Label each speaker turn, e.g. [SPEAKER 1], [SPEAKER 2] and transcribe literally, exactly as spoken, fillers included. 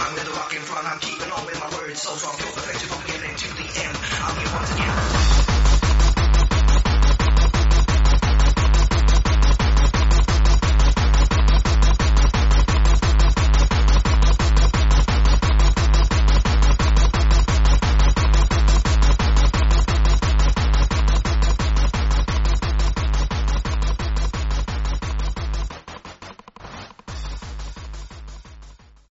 [SPEAKER 1] run with the rock in front. I'm keeping on with my words so strong. Pure perfection from beginning to the end. I'm here once again.